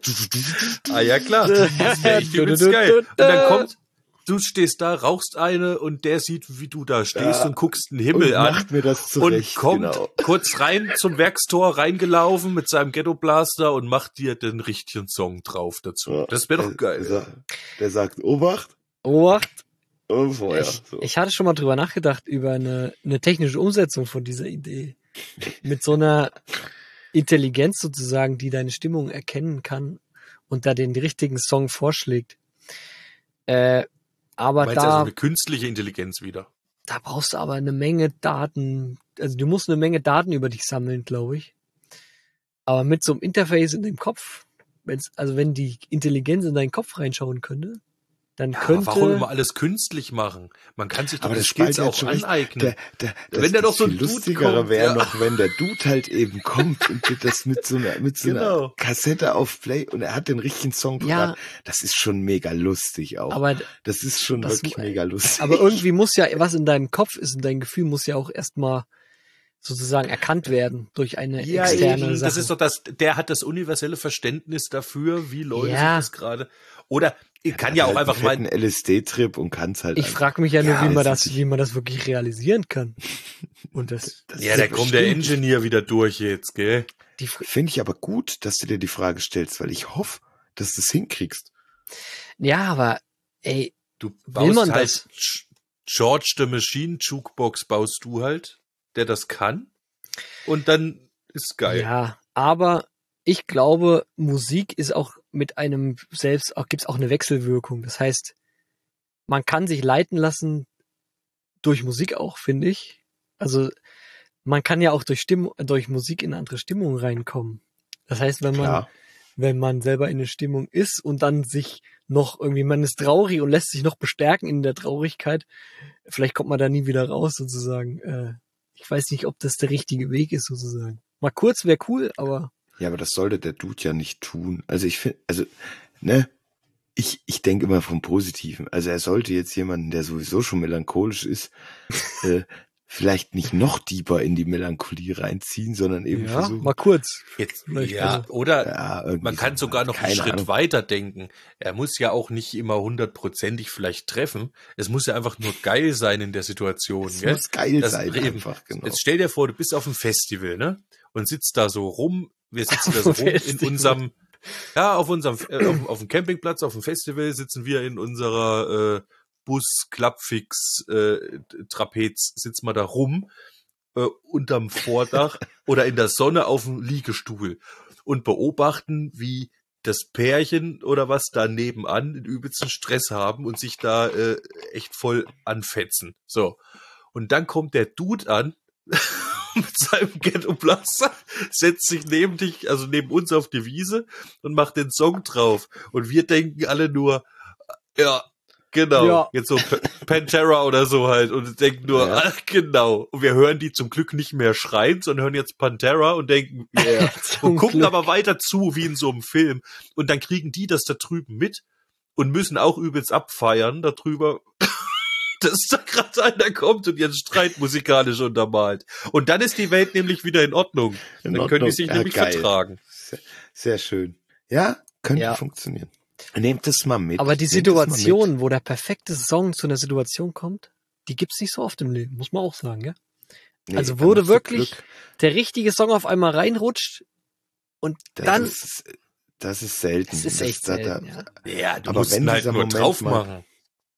so. Ah ja, klar. Das wäre echt übelst geil. Und dann kommt, du stehst da, rauchst eine und der sieht, wie du da stehst Ja. und guckst den Himmel und an. macht mir das Und zurecht, kommt genau. kurz rein zum Werkstor reingelaufen mit seinem Ghetto-Blaster und macht dir den richtigen Song drauf dazu. Ja, Das wäre doch der, geil. Der, sagt- der sagt, Obacht, Obacht, und vorher. ich, so. ich hatte schon mal drüber nachgedacht, über eine, eine technische Umsetzung von dieser Idee. Mit so einer Intelligenz sozusagen, die deine Stimmung erkennen kann und da den richtigen Song vorschlägt. Äh, aber Meinst du da, also eine künstliche Intelligenz wieder? da brauchst du aber eine Menge Daten. Also du musst eine Menge Daten über dich sammeln, glaube ich. Aber mit so einem Interface in dem Kopf, wenn's, also wenn die Intelligenz in deinen Kopf reinschauen könnte, dann Ja, aber könnte... warum immer alles künstlich machen? Man kann sich doch Aber die das Skills spaltet auch schon recht. aneignen. Der, der, Wenn das, der doch das so ein viel Dude lustiger kommt, wäre ja. noch, wenn der Dude halt eben kommt und dir das mit so einer, mit so einer Genau. Kassette auf Play und er hat den richtigen Song Ja. parat. Das ist schon mega lustig auch. aber, das ist schon das- wirklich mega lustig. aber irgendwie muss ja, was in deinem Kopf ist, in deinem Gefühl muss ja auch erstmal sozusagen erkannt werden durch eine Ja, externe eben. Sache. Das ist doch das, der hat das universelle Verständnis dafür, wie Leute Ja. sich das gerade, oder ich kann Hat ja auch halt einfach einen fetten mal, L S D-Trip und kann's halt Ich einfach. frage mich ja nur, Ja, wie man ist das, natürlich- wie man das wirklich realisieren kann. Und das, Das ja, ist da kommt der bestimmt. Engineer wieder durch jetzt, gell? die, Fr- Finde ich aber gut, dass du dir die Frage stellst, weil ich hoffe, dass du es hinkriegst. ja, aber, ey, Du Will baust man halt das? Ch- George the Machine Jukebox baust du halt, der das kann. Und dann ist geil. ja, aber ich glaube, Musik ist auch mit einem selbst, auch gibt's auch eine Wechselwirkung. Das heißt, man kann sich leiten lassen durch Musik auch, finde ich. Also, man kann ja auch durch Stimmung, durch Musik in eine andere Stimmung reinkommen. Das heißt, wenn man, Klar. wenn man selber in eine Stimmung ist und dann sich noch irgendwie, man ist traurig und lässt sich noch bestärken in der Traurigkeit, vielleicht kommt man da nie wieder raus, sozusagen. Äh, ich weiß nicht, ob das der richtige Weg ist, sozusagen. Mal kurz wäre cool, aber Ja, aber das sollte der Dude ja nicht tun. Also ich finde, also, ne, ich, ich denke immer vom Positiven. Also er sollte jetzt jemanden, der sowieso schon melancholisch ist, äh, vielleicht nicht noch tiefer in die Melancholie reinziehen, sondern eben Ja, versuchen. mal kurz. Jetzt, Vielleicht ja, also- oder Ja, irgendwie man kann so, sogar noch einen keine Schritt Ahnung. weiter denken. Er muss ja auch nicht immer hundertprozentig vielleicht treffen. Es muss ja einfach nur geil sein in der Situation. Es gell? muss geil Das sein, eben. einfach, genau. Jetzt stell dir vor, du bist auf einem Festival, ne? Und sitzt da so rum. Wir sitzen da so Auf rum in Festival. unserem, ja, auf unserem, äh, auf, auf dem Campingplatz, auf dem Festival sitzen wir in unserer äh, Bus, Klappfix, äh, Trapez, sitzen wir da rum, äh, unterm Vordach oder in der Sonne auf dem Liegestuhl und beobachten, wie das Pärchen oder was da nebenan den übelsten Stress haben und sich da äh, echt voll anfetzen. So. Und dann kommt der Dude an mit seinem Ghetto-Blaster, setzt sich neben dich, also neben uns auf die Wiese und macht den Song drauf. Und wir denken alle nur, ja, genau, Ja. jetzt so P- Pantera oder so halt und denken nur, Ja. ach, genau. Und wir hören die zum Glück nicht mehr schreien, sondern hören jetzt Pantera und denken, yeah. Zum und gucken Glück. aber weiter zu, wie in so einem Film. Und dann kriegen die das da drüben mit und müssen auch übelst abfeiern darüber, dass da gerade einer kommt und jetzt Streit musikalisch untermalt. Und dann ist die Welt nämlich wieder in Ordnung. In Dann können die Ordnung. sich Ja, nämlich geil. vertragen. Sehr, sehr schön. Ja, könnte Ja. funktionieren. Nehmt es mal mit. Aber die Nehmt es mal Situation, wo der perfekte Song zu einer Situation kommt, die gibt's nicht so oft im Leben, muss man auch sagen, gell? mit. Nee, Also da wurde musst du wirklich Glück. der richtige Song auf einmal reinrutscht und Das dann, ist, das ist selten. das ist Das- echt da- da- selten, ja. Ja, du Aber musst wenn ihn halt dieser nur Moment drauf mal- machen.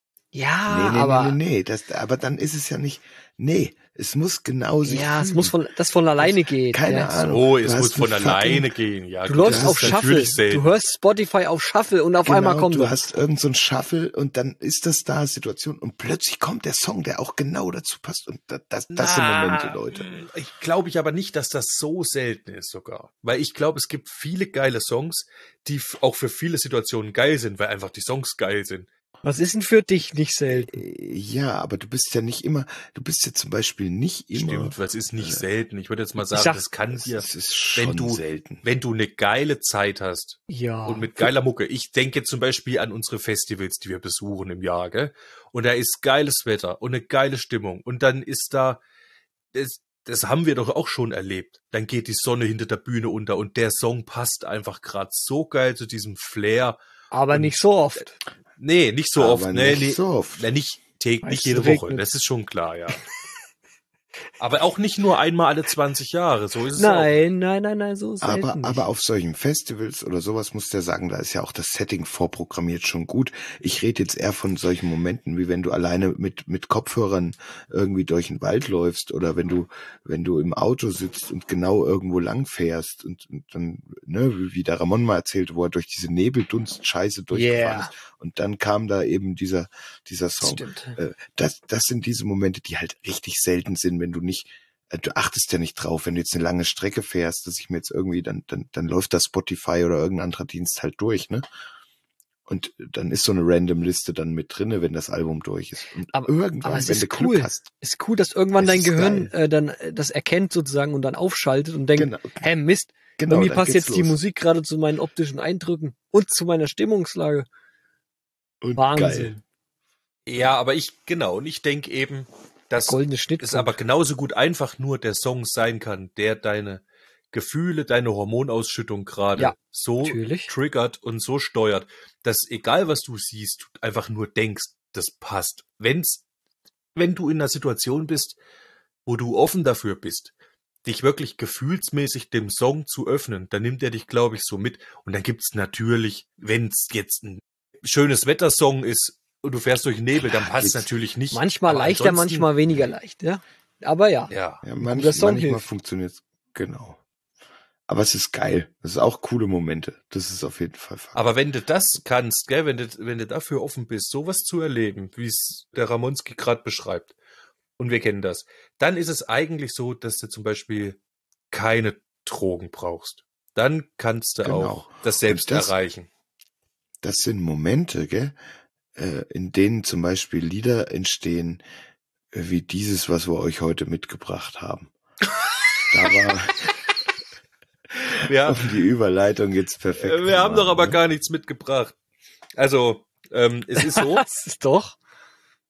Ja, Nee, nee, aber, nee, nee, nee. Das, aber dann ist es ja nicht. Nee, es muss genau sich ja, es fügen. muss von, das von alleine geht. keine ja. Ahnung. So, Du es hast muss von einen alleine fucking- gehen. Ja, Du gut, läufst das auf ist Shuffle, natürlich selten. du hörst Spotify auf Shuffle und auf Genau, einmal kommt du es. hast irgend so ein Shuffle und dann ist das da Situation und plötzlich kommt der Song, der auch genau dazu passt und das, das, das sind Na, Momente, Leute. Ich glaube ich aber nicht, dass das so selten ist sogar. Weil ich glaube, es gibt viele geile Songs, die f- auch für viele Situationen geil sind, weil einfach die Songs geil sind. Was ist denn für dich nicht selten? Ja, aber du bist ja nicht immer, du bist ja zum Beispiel nicht immer. Stimmt, weil es ist nicht selten. Ich würde jetzt mal sagen, sag, das kann dir, Das ist schon wenn du, selten. wenn du eine geile Zeit hast Ja. und mit geiler Mucke. Ich denke zum Beispiel an unsere Festivals, die wir besuchen im Jahr, gell? Und da ist geiles Wetter und eine geile Stimmung. Und dann ist da, das, das haben wir doch auch schon erlebt. Dann geht die Sonne hinter der Bühne unter und der Song passt einfach gerade so geil zu diesem Flair. aber und- nicht so oft. Nee, nicht so Aber oft. Nee, nicht nee, so oft. nee, nicht täglich, Weil nicht es jede regnet. Woche. Das ist schon klar, ja. Aber auch nicht nur einmal alle zwanzig Jahre. So ist es auch. Nein, nein, nein, nein, so selten Aber, nicht. aber auf solchen Festivals oder sowas muss der sagen, da ist ja auch das Setting vorprogrammiert schon gut. Ich rede jetzt eher von solchen Momenten, wie wenn du alleine mit, mit Kopfhörern irgendwie durch den Wald läufst oder wenn du, wenn du im Auto sitzt und genau irgendwo lang fährst und, und dann, ne, wie, wie der Ramon mal erzählt, wo er durch diese Nebeldunst-Scheiße durchgefahren Yeah. ist. Und dann kam da eben dieser, dieser Song. Stimmt. Äh, Das, das sind diese Momente, die halt richtig selten sind, wenn du nicht, äh, du achtest ja nicht drauf, wenn du jetzt eine lange Strecke fährst, dass ich mir jetzt irgendwie, dann, dann, dann läuft das Spotify oder irgendein anderer Dienst halt durch, ne? Und dann ist so eine Random-Liste dann mit drinne, wenn das Album durch ist. Und Aber- irgendwann, aber es wenn ist du Glück cool. hast, Ist cool, dass irgendwann Es dein ist Gehirn geil. äh, dann äh, das erkennt sozusagen und dann aufschaltet und denkt, Genau. hä, Mist, genau, irgendwie dann passt geht's jetzt die los. Musik gerade zu meinen optischen Eindrücken und zu meiner Stimmungslage. Und Wahnsinn. geil. Ja, aber ich, genau, und ich denke eben, dass Goldene Schnitt. es aber genauso gut einfach nur der Song sein kann, der deine Gefühle, deine Hormonausschüttung gerade Ja, so natürlich. triggert und so steuert, dass egal was du siehst, du einfach nur denkst, das passt. Wenn's, wenn du in einer Situation bist, wo du offen dafür bist, dich wirklich gefühlsmäßig dem Song zu öffnen, dann nimmt er dich, glaube ich, so mit. Und dann gibt's natürlich, wenn's jetzt ein schönes Wettersong ist und du fährst durch den Nebel, dann Klar, passt geht's. natürlich nicht. manchmal Aber leichter, ansonsten- manchmal weniger leicht, ja. Aber ja. Ja. Ja, manch, guter Song manchmal hilft. funktioniert es, genau. Aber es ist geil. Es ist auch coole Momente. Das ist auf jeden Fall Fakt. Aber wenn du das kannst, gell, wenn du, wenn du dafür offen bist, sowas zu erleben, wie es der Ramonski gerade beschreibt, und wir kennen das, dann ist es eigentlich so, dass du zum Beispiel keine Drogen brauchst. Dann kannst du Genau. auch das selbst Und das- erreichen. Das sind Momente, gell, äh, in denen zum Beispiel Lieder entstehen, äh, wie dieses, was wir euch heute mitgebracht haben. Da war, Ja, um die Überleitung jetzt perfekt äh, zu wir haben doch machen, aber ne? gar nichts mitgebracht. Also, ähm, es ist so, Das ist doch.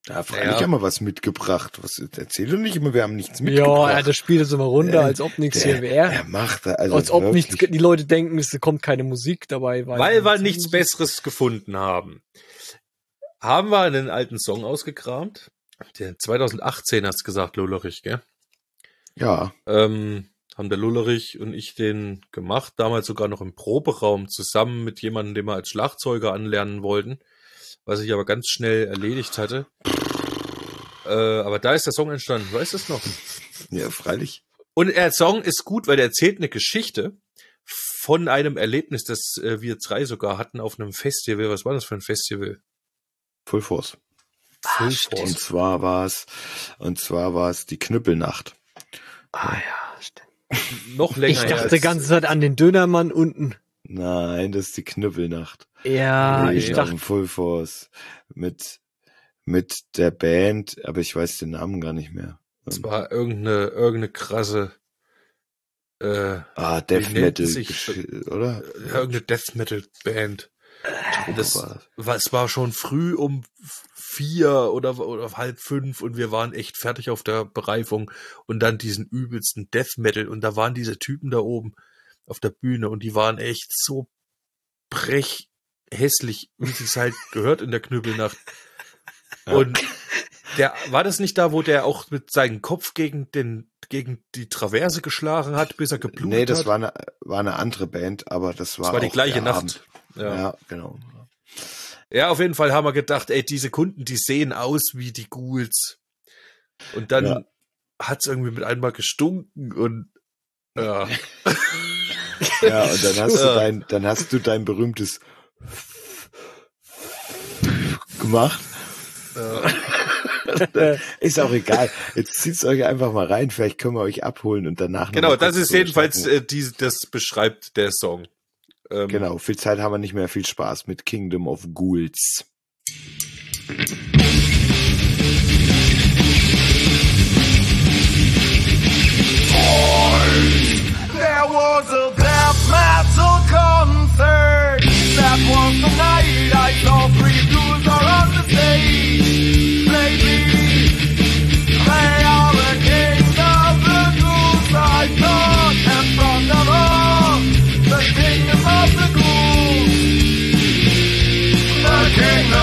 Da freilich Ja. haben wir was mitgebracht. Was, erzähl doch nicht immer, wir haben nichts Ja, mitgebracht. ja, das spielt es immer runter, Äh, als ob nichts der- hier wäre. Er macht da, also Als ob wirklich. nichts, die Leute denken, es kommt keine Musik dabei. Weil wir nichts Besseres gefunden haben. Haben wir einen alten Song ausgekramt. Der zwanzig achtzehn hat's gesagt, Lullerich, gell? Ja, Ähm, haben der Lullerich und ich den gemacht, damals sogar noch im Proberaum zusammen mit jemandem, den wir als Schlagzeuger anlernen wollten, was ich aber ganz schnell erledigt hatte. Äh, aber da ist der Song entstanden, weißt du es noch? ja, freilich. Und der Song ist gut, weil der erzählt eine Geschichte von einem Erlebnis, das äh, wir drei sogar hatten auf einem Festival. Was war das für ein Festival? Full Force. Full Und Force. zwar war es, und zwar war es die Knüppelnacht. Ah ja, stimmt. Noch länger Ich her dachte als- die ganze Zeit an den Dönermann unten. Nein, das ist die Knüppelnacht. Ja, Nee, ich auf dachte, dem Full Force. Mit, mit der Band, aber ich weiß den Namen gar nicht mehr. Es war irgendeine, irgendeine krasse, äh, Ah, Death Wie nennt Metal, sich- gesch- oder? irgendeine Death Metal Band. Das war- war, es war schon früh um vier oder, oder halb fünf und wir waren echt fertig auf der Bereifung und dann diesen übelsten Death Metal und da waren diese Typen da oben auf der Bühne und die waren echt so brech hässlich, wie es halt gehört in der Knüppelnacht. Und der, war das nicht da, wo der auch mit seinem Kopf gegen den, gegen die Traverse geschlagen hat, bis er geblutet Nee, das hat? war eine, war eine andere Band, aber das war, Das war die auch gleiche der Nacht. Abend. Ja. Ja. genau. Ja, auf jeden Fall haben wir gedacht, ey, diese Kunden, die sehen aus wie die Ghouls. Und dann Ja. hat's irgendwie mit einmal gestunken und ja. Ja, und dann hast du Ja. dein, dann hast du dein berühmtes gemacht. Ist auch egal. Jetzt zieht's euch einfach mal rein. Vielleicht können wir euch abholen und danach noch Genau, mal das kurz ist jedenfalls, durchschnacken. äh, die, das beschreibt der Song. Ähm, Genau, viel Zeit haben wir nicht mehr. Viel Spaß mit Kingdom of Ghouls. There was a death metal concert. That was the night I saw three ghouls are on the stage. Lately, they are the king of the ghouls. I thought in front of all the kingdom of the ghouls. The kingdom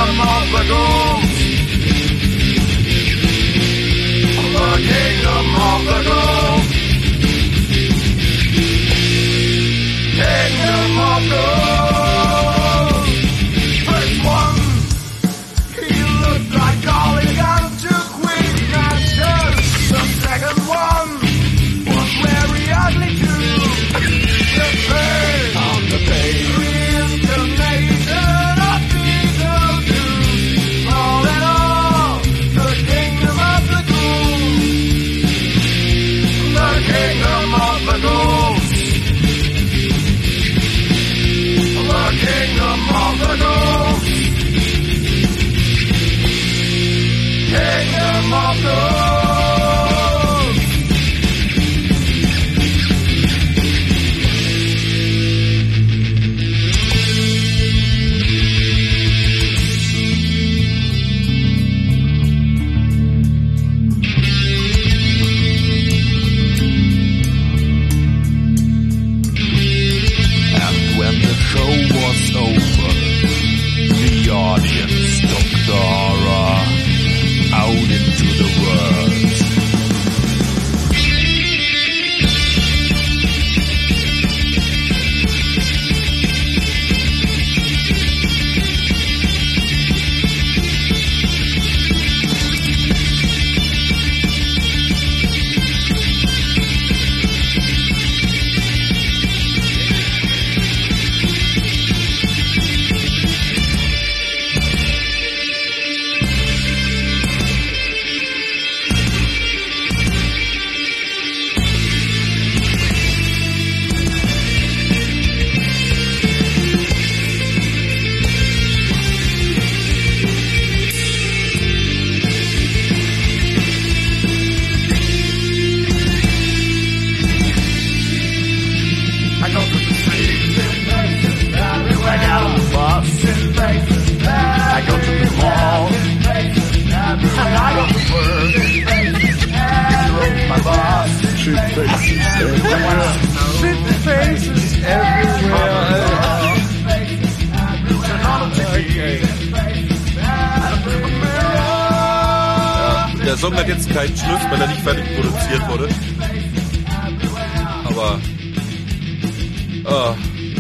Song hat jetzt keinen Schluss, weil er nicht fertig produziert wurde. Aber... Ah.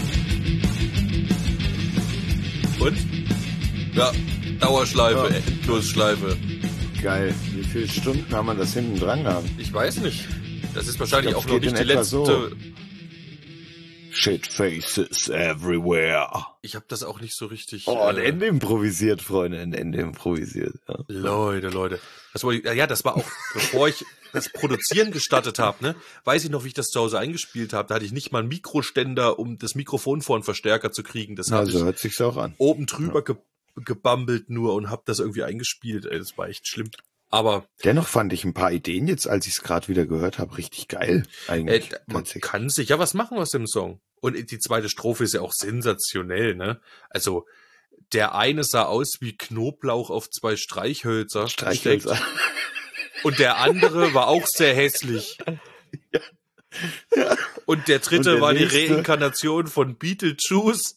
Und? Ja, Dauerschleife, Ja. Endlosschleife. Geil. Wie viele Stunden haben wir das hinten dran gehabt? Ich weiß nicht. Das ist wahrscheinlich Ich glaub, auch noch es geht nicht die in etwa letzte... so. Shit faces everywhere. Ich habe das auch nicht so richtig... Oh, ein äh, Ende improvisiert, Freunde. Ein Ende improvisiert. Ja. Leute, Leute. Das wollte ich, ja, das war auch, bevor ich das Produzieren gestartet habe, ne, weiß ich noch, wie ich das zu Hause eingespielt habe. Da hatte ich nicht mal einen Mikroständer, um das Mikrofon vor einen Verstärker zu kriegen. Das habe Also ich hört sich's auch an. oben drüber ge gebambelt nur und habe das irgendwie eingespielt. Ey, das war echt schlimm. Aber Dennoch fand ich ein paar Ideen jetzt, als ich es gerade wieder gehört habe, richtig geil. äh, Eigentlich. man Tatsächlich. kann sich ja was machen aus dem Song. Und die zweite Strophe ist ja auch sensationell, ne? Also der eine sah aus wie Knoblauch auf zwei Streichhölzer. Streichhölzer. gesteckt. Und der andere war auch sehr hässlich. Ja. Und der dritte Und der war nächste- die Reinkarnation von Beetlejuice.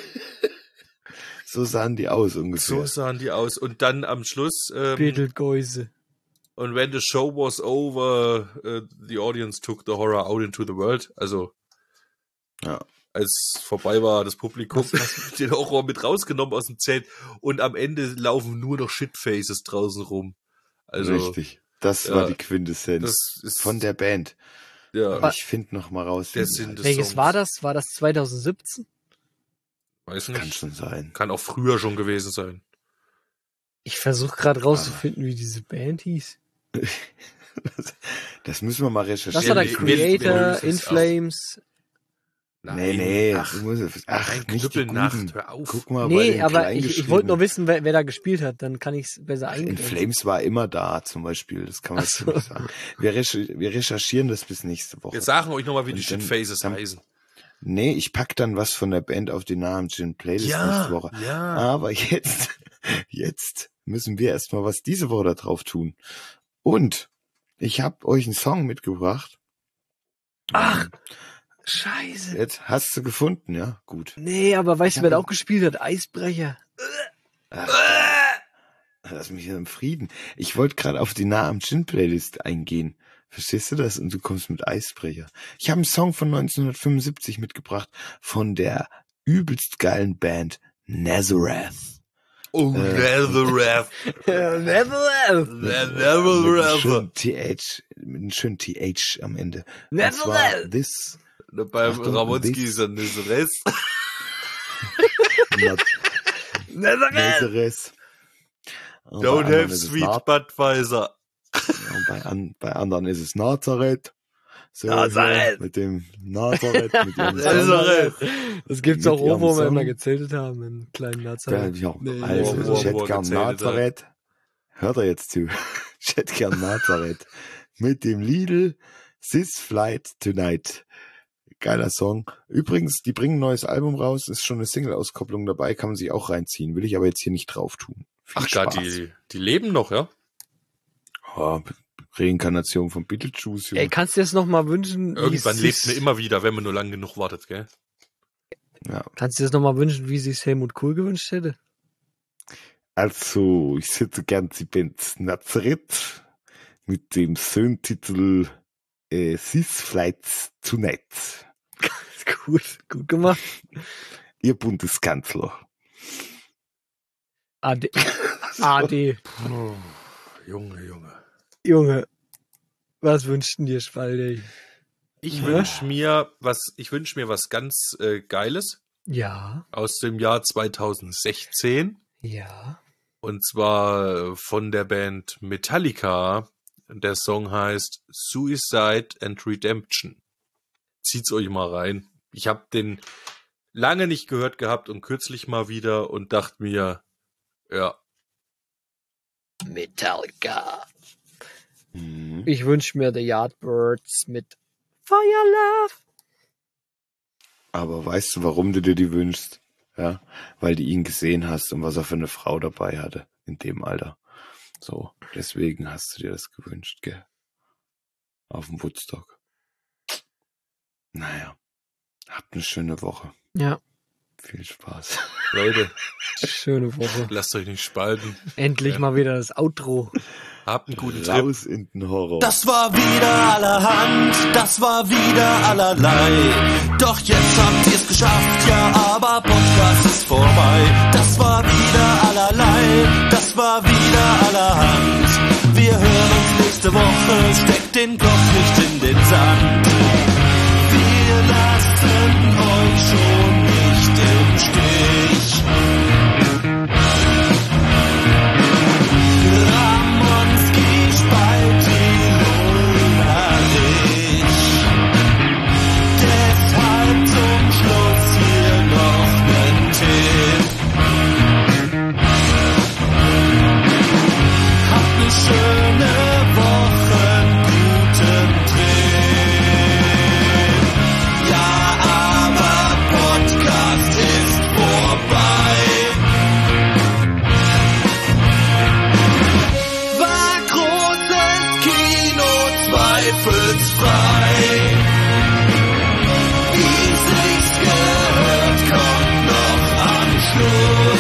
So sahen die aus ungefähr. So sahen die aus. Und dann am Schluss, ähm, Betelgeuse. und when the show was over, uh, the audience took the horror out into the world. Also, Ja. als vorbei war, das Publikum den Horror mit rausgenommen aus dem Zelt. Und am Ende laufen nur noch Shitfaces draußen rum. Also, Richtig. Das ja, war die Quintessenz das ist von der Band. ja, Ich finde noch mal raus. wie der die Sinn heißt. des Welches Songs. war das? War das zwanzig siebzehn? Weiß Kann nicht. schon sein. Kann auch früher schon gewesen sein. Ich versuche gerade rauszufinden, wie diese Band hieß. Das müssen wir mal recherchieren. Das war der wir- wir- wir Creator, lösen In es auf. Flames. Nee, nee. Ach, du musst, ach ein nicht die Knüppelnacht, Guten. hör auf. Guck mal bei Nee, den aber ich, ich wollte nur Kleingeschriebenen. wissen, wer, wer da gespielt hat. Dann kann ich es besser In eingrenzen. Flames war immer da, zum Beispiel. Das kann man Ach jetzt so. nicht sagen. Wir, recher- wir recherchieren das bis nächste Woche. Wir sagen euch nochmal, wie die Und dann- Shitfaces dann- heißen. Nee, ich pack dann was von der Band auf die Namen Gin Playlist Ja, nächste Woche. ja. Aber jetzt, jetzt müssen wir erstmal was diese Woche da drauf tun. Und ich habe euch einen Song mitgebracht. Ach, scheiße. Jetzt hast du gefunden, ja? Gut. Nee, aber weißt Ich du, wer da hab- auch gespielt hat? Eisbrecher. Lass mich hier im Frieden. Ich wollte gerade auf die Nah am Gin Playlist eingehen. Verstehst du das? Und du kommst mit Eisbrecher. Ich habe einen Song von neunzehnhundertfünfundsiebzig mitgebracht von der übelst geilen Band Nazareth. Oh, Äh, Nazareth. Neverland. Mit einem Nazareth. schönen T H, mit einem schönen T H am Ende. Und zwar Nazareth. This Beim Achtung, Ramonski this- ist er Nazareth. Not Neverland. Nazareth. Und bei Don't anderen have ist es sweet Naz- Budweiser. und bei, an, bei anderen ist es Nazareth. So, Nazareth. hier Mit dem Nazareth, mit ihrem Nazareth. Song. Das gibt's Mit auch oben, wo wir ihrem immer Song. gezeltet haben, in kleinen Ja, Nazareth. ja. Nee, Also, wo- ich hätte wo er gern gezählt hat. Nazareth. Hört er jetzt zu. Ich hätte gern Nazareth. Mit dem Lidl Sis Flight Tonight. Geiler Song. Übrigens, die bringen ein neues Album raus, ist schon eine Single-Auskopplung dabei, kann man sich auch reinziehen. Will ich aber jetzt hier nicht drauf tun. Viel Ach Gott, Spaß. die, die leben noch, ja? Oh, Reinkarnation von Beetlejuice. Junge. Ey, kannst du dir das nochmal wünschen? wie Irgendwann es lebt sich- man immer wieder, wenn man nur lang genug wartet, gell? Ja. Kannst du dir das nochmal wünschen, wie sich Helmut Kohl gewünscht hätte? Also, ich hätte gern die Band Nazareth mit dem Songtitel äh, Sis Flight Tonight. Gut, gut gemacht. Ihr Bundeskanzler. A D. A D. Oh, Junge, Junge. Junge, was wünschten dir, Spaldi? Ich Ja. wünsch mir was, ich wünsch mir was ganz äh, Geiles Ja, aus dem Jahr zweitausendsechzehn. ja. Und zwar von der Band Metallica. Der Song heißt Suicide and Redemption. Zieht's euch mal rein. Ich habe den lange nicht gehört gehabt und kürzlich mal wieder und dachte mir, ja, Metallica. Mhm. Ich wünsche mir The Yardbirds mit Fire Love. Aber weißt du, warum du dir die wünschst? Ja, weil du ihn gesehen hast und was er für eine Frau dabei hatte in dem Alter. So, deswegen hast du dir das gewünscht, gell? Auf dem Woodstock. Naja, habt eine schöne Woche. Ja, Viel Spaß. Leute, schöne Woche. lasst euch nicht spalten. Endlich Ja. mal wieder das Outro. Habt einen guten Trip. Raus in den Horror. Das war wieder allerhand, das war wieder allerlei. Doch jetzt habt ihr's geschafft, ja, aber Podcast ist vorbei. Das war wieder allerlei, das war wieder allerhand. Wir hören uns nächste Woche, steckt den Kopf nicht in den Sand. Wir lassen euch schon nicht im Stich. Ramonski, Spalti, Ulrich. Deshalb zum Schluss hier noch nen Tipp. Habt ne schöne Woche, guten Trip. Ja, aber Podcast ist vorbei. War großes Kino, zweifelsfrei. Wie sich's gehört, kommt noch am Schluss.